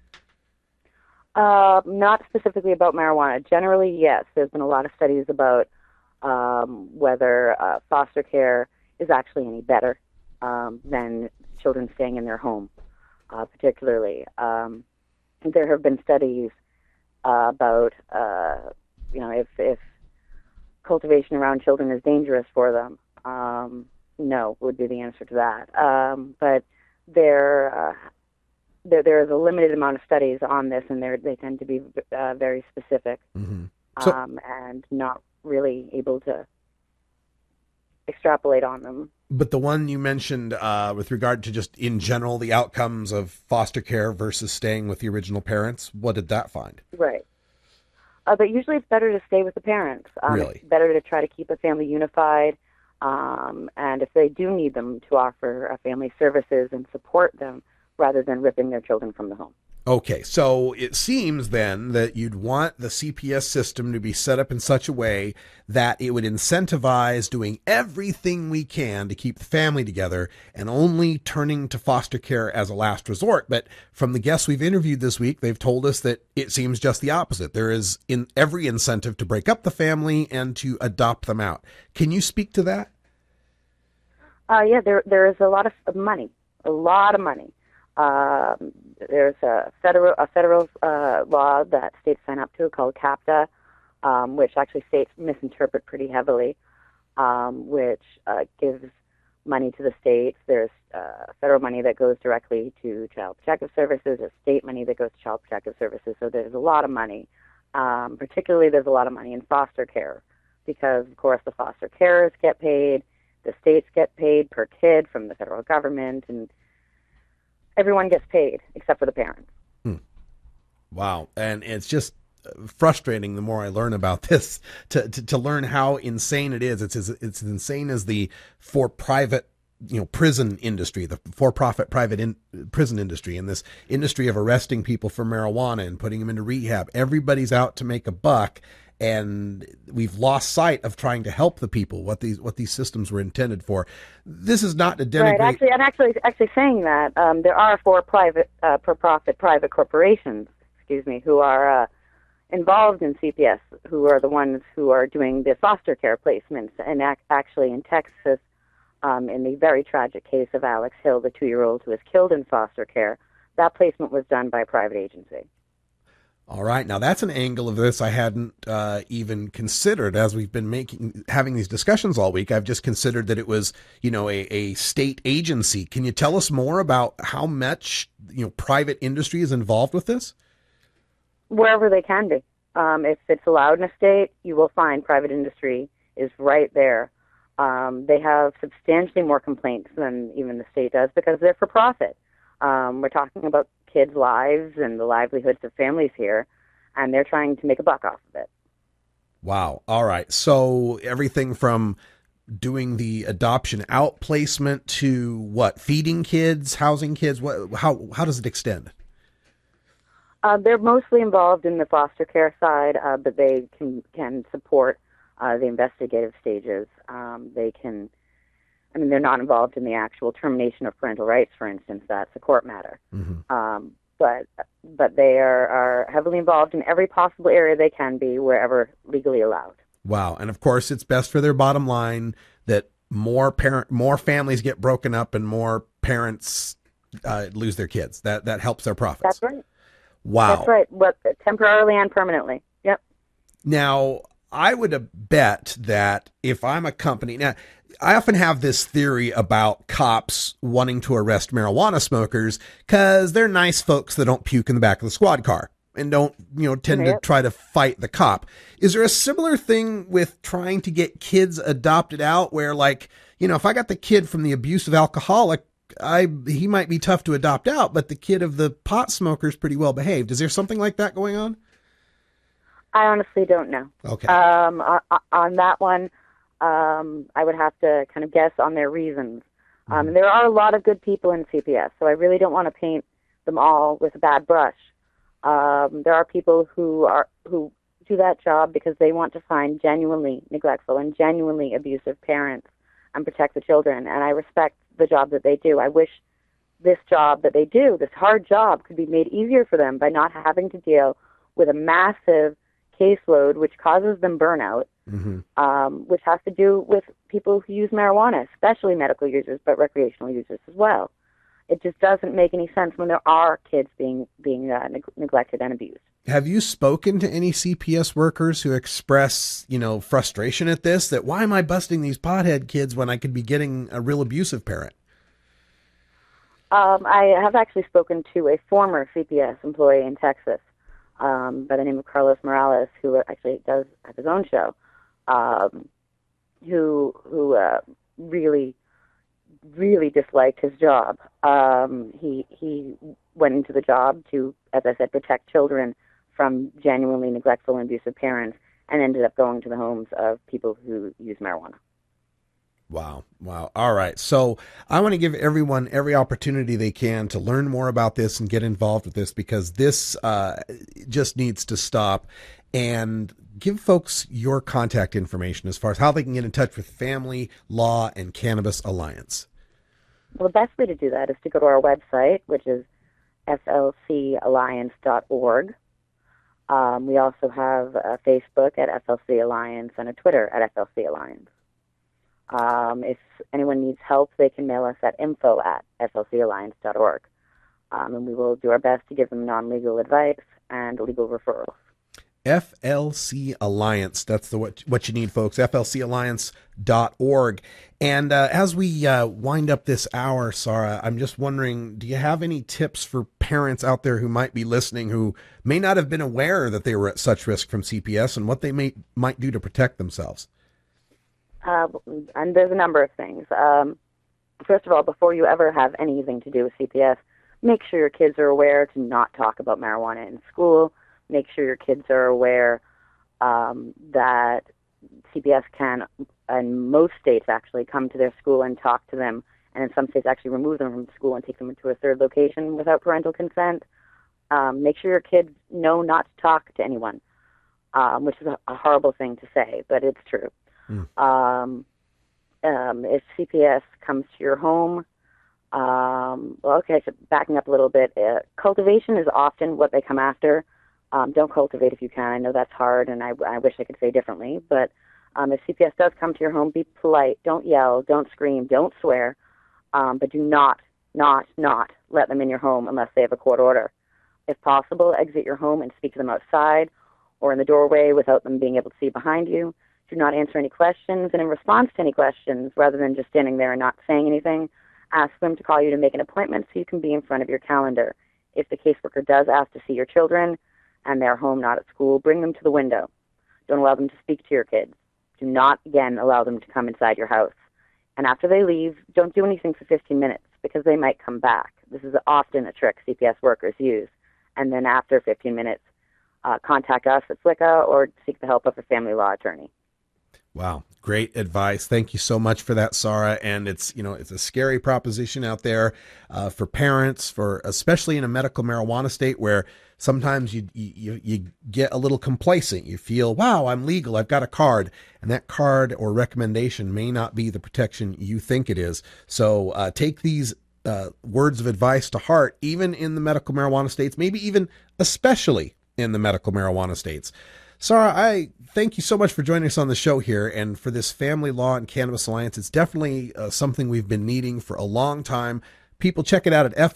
Not specifically about marijuana. Generally, yes. There's been a lot of studies about whether foster care is actually any better than children staying in their home, particularly. There have been studies about, if cultivation around children is dangerous for them. No, would be the answer to that. But there is a limited amount of studies on this, and they tend to be very specific, and not really able to extrapolate on them. But the one you mentioned with regard to just in general the outcomes of foster care versus staying with the original parents, what did that find? Right. But usually it's better to stay with the parents. Really? It's better to try to keep a family unified. And if they do need them, to offer family services and support them rather than ripping their children from the home. Okay, so it seems then that you'd want the CPS system to be set up in such a way that it would incentivize doing everything we can to keep the family together and only turning to foster care as a last resort. But from the guests we've interviewed this week, they've told us that it seems just the opposite. There is in every incentive to break up the family and to adopt them out. Can you speak to that? Yeah, there is a lot of money. There's a federal law that states sign up to called CAPTA, which actually states misinterpret pretty heavily, which gives money to the states. There's federal money that goes directly to Child Protective Services. There's state money that goes to Child Protective Services. So there's a lot of money. Particularly, there's a lot of money in foster care because, of course, the foster carers get paid. The states get paid per kid from the federal government, and everyone gets paid except for the parents. Wow. And it's just frustrating the more I learn about this to learn how insane it is. It's as insane as the for-private prison industry, the for-profit private prison industry, and this industry of arresting people for marijuana and putting them into rehab. Everybody's out to make a buck. And we've lost sight of trying to help the people, what these systems were intended for. This is not to denigrate. Right. Actually saying that there are for-profit private corporations, who are involved in CPS, who are the ones who are doing the foster care placements. And actually, in Texas, in the very tragic case of Alex Hill, the 2-year-old who was killed in foster care, that placement was done by a private agency. All right. Now that's an angle of this I hadn't even considered as we've been having these discussions all week. I've just considered that it was, a state agency. Can you tell us more about how much, private industry is involved with this? Wherever they can be. If it's allowed in a state, you will find private industry is right there. They have substantially more complaints than even the state does because they're for profit. We're talking about kids' lives and the livelihoods of families here, and they're trying to make a buck off of it. Wow. All right. So everything from doing the adoption out placement to what? Feeding kids, housing kids? How does it extend? They're mostly involved in the foster care side, but they can support the investigative stages. They're not involved in the actual termination of parental rights, for instance. That's a court matter. Mm-hmm. But they are heavily involved in every possible area they can be, wherever legally allowed. Wow. And of course, it's best for their bottom line that more families get broken up and more parents lose their kids. That helps their profits. That's right. Wow. That's right. But temporarily and permanently. Yep. Now, I would bet that if I'm a company, now I often have this theory about cops wanting to arrest marijuana smokers because they're nice folks that don't puke in the back of the squad car and don't, tend to try to fight the cop. Is there a similar thing with trying to get kids adopted out where, if I got the kid from the abusive alcoholic, he might be tough to adopt out, but the kid of the pot smoker is pretty well behaved. Is there something like that going on? I honestly don't know. Okay. On that one, I would have to kind of guess on their reasons. There are a lot of good people in CPS, so I really don't want to paint them all with a bad brush. There are people who do that job because they want to find genuinely neglectful and genuinely abusive parents and protect the children, and I respect the job that they do. I wish this job that they do, this hard job, could be made easier for them by not having to deal with a massive caseload which causes them burnout, which has to do with people who use marijuana, especially medical users, but recreational users as well. It just doesn't make any sense when there are kids being neglected and abused. Have you spoken to any CPS workers who express, frustration at this, that why am I busting these pothead kids when I could be getting a real abusive parent? I have actually spoken to a former CPS employee in Texas by the name of Carlos Morales, who actually does have his own show, who really disliked his job. He went into the job to, as I said, protect children from genuinely neglectful and abusive parents, and ended up going to the homes of people who use marijuana. Wow. All right. So I want to give everyone every opportunity they can to learn more about this and get involved with this, because this just needs to stop. And give folks your contact information as far as how they can get in touch with Family Law and Cannabis Alliance. Well, the best way to do that is to go to our website, which is flcalliance.org. We also have a Facebook at FLC Alliance and a Twitter at FLC Alliance. If anyone needs help, they can mail us at info@flcalliance.org. And we will do our best to give them non-legal advice and legal referrals. FLC Alliance. That's what you need, folks. FLCalliance.org. And as we wind up this hour, Sarah, I'm just wondering, do you have any tips for parents out there who might be listening who may not have been aware that they were at such risk from CPS and what they might do to protect themselves? And there's a number of things. First of all, before you ever have anything to do with CPS, make sure your kids are aware to not talk about marijuana in school. Make sure your kids are aware that CPS can, in most states actually, come to their school and talk to them, and in some states actually remove them from school and take them to a third location without parental consent. Make sure your kids know not to talk to anyone, which is a horrible thing to say, but it's true. If CPS comes to your home, so backing up a little bit, cultivation is often what they come after. Don't cultivate if you can. I know that's hard, and I wish I could say differently. But if CPS does come to your home, be polite. Don't yell. Don't scream. Don't swear. But do not not let them in your home unless they have a court order. If possible, exit your home and speak to them outside or in the doorway without them being able to see behind you. Do not answer any questions, and in response to any questions, rather than just standing there and not saying anything, ask them to call you to make an appointment so you can be in front of your calendar. If the caseworker does ask to see your children and they're home, not at school, bring them to the window. Don't allow them to speak to your kids. Do not, again, allow them to come inside your house. And after they leave, don't do anything for 15 minutes because they might come back. This is often a trick CPS workers use. And then after 15 minutes, contact us at SLCA or seek the help of a family law attorney. Wow. Great advice. Thank you so much for that, Sarah. And it's a scary proposition out there for parents, for especially in a medical marijuana state where sometimes you get a little complacent. You feel, wow, I'm legal. I've got a card, and that card or recommendation may not be the protection you think it is. So take these words of advice to heart, even in the medical marijuana states, maybe even especially in the medical marijuana states. Sarah, I thank you so much for joining us on the show here and for this Family Law and Cannabis Alliance. It's definitely something we've been needing for a long time. People, check it out at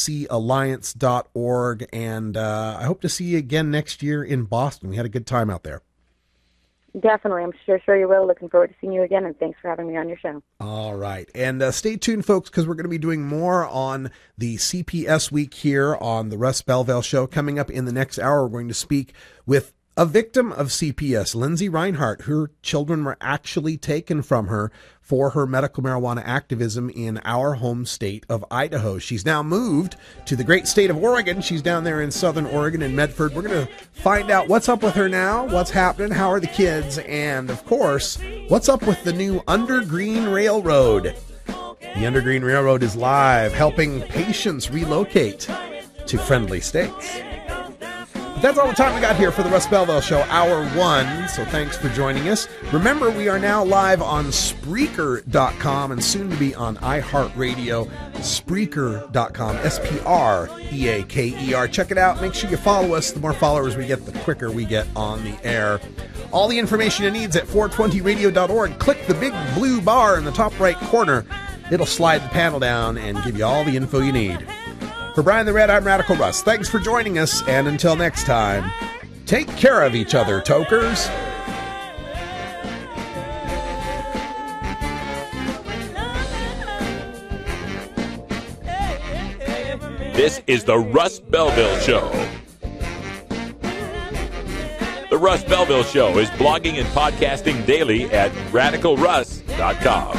flcalliance.org, and I hope to see you again next year in Boston. We had a good time out there. Definitely. I'm sure you will. Looking forward to seeing you again, and thanks for having me on your show. All right. And stay tuned, folks, because we're going to be doing more on the CPS week here on the Russ Belville Show. Coming up in the next hour, we're going to speak with a victim of CPS, Lindsay Reinhart. Her children were actually taken from her for her medical marijuana activism in our home state of Idaho. She's now moved to the great state of Oregon. She's down there in southern Oregon in Medford. We're going to find out what's up with her now, what's happening, how are the kids, and of course, what's up with the new Undergreen Railroad. The Undergreen Railroad is live, helping patients relocate to friendly states. But that's all the time we got here for the Russ Belville Show, Hour 1, so thanks for joining us. Remember, we are now live on Spreaker.com and soon to be on iHeartRadio, Spreaker.com, Spreaker. Check it out. Make sure you follow us. The more followers we get, the quicker we get on the air. All the information you need is at 420radio.org. Click the big blue bar in the top right corner. It'll slide the panel down and give you all the info you need. For Brian the Red, I'm Radical Russ. Thanks for joining us, and until next time, take care of each other, tokers. This is the Russ Belville Show. The Russ Belville Show is blogging and podcasting daily at RadicalRuss.com.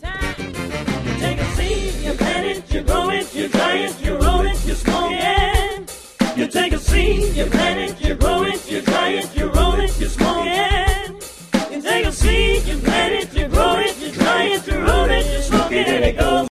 You grow it, you dry it, you roll it, you smoke it. You take a seed, you plant it, you grow it, you dry it, you roll it, you smoke it. You take a seed, you plant it, you grow it, you dry it, you roll it, you smoke it, and it goes.